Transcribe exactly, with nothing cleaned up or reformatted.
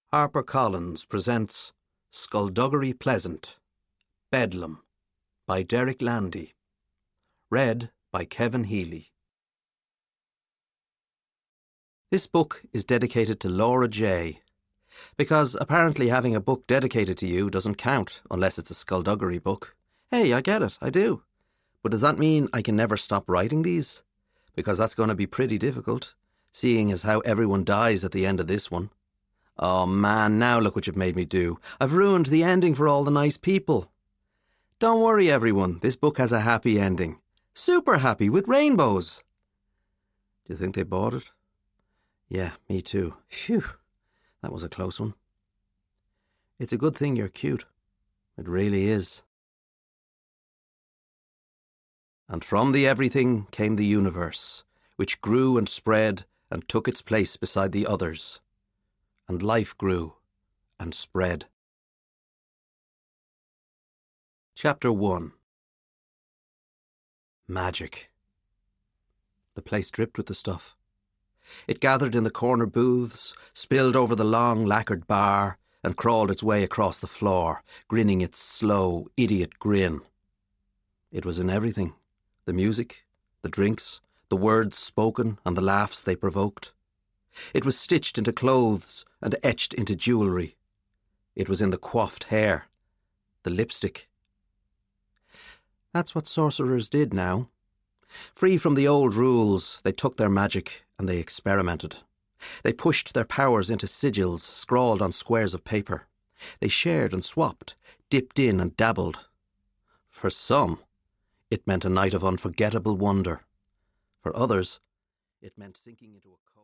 HarperCollins presents Skullduggery Pleasant, Bedlam by Derek Landy. Read by Kevin Healy. This book is dedicated to Laura J. Because apparently having a book dedicated to you doesn't count unless it's a skullduggery book. Hey, I get it, I do. But does that mean I can never stop writing these? Because that's going to be pretty difficult, seeing as how everyone dies at the end of this one. Oh man, now look what you've made me do. I've ruined the ending for all the nice people. Don't worry everyone, this book has a happy ending. Super happy, with rainbows. Do you think they bought it? Yeah, me too. Phew, that was a close one. It's a good thing you're cute. It really is. And from the everything came the universe, which grew and spread and took its place beside the others. And life grew and spread. Chapter one. Magic. The place dripped with the stuff. It gathered in the corner booths, spilled over the long lacquered bar, and crawled its way across the floor, grinning its slow, idiot grin. It was in everything. The music, the drinks, the words spoken, and the laughs they provoked. It was stitched into clothes and etched into jewellery. It was in the coiffed hair, the lipstick. That's what sorcerers did now. Free from the old rules, they took their magic and they experimented. They pushed their powers into sigils scrawled on squares of paper. They shared and swapped, dipped in and dabbled. For some, it meant a night of unforgettable wonder. For others, it meant sinking into a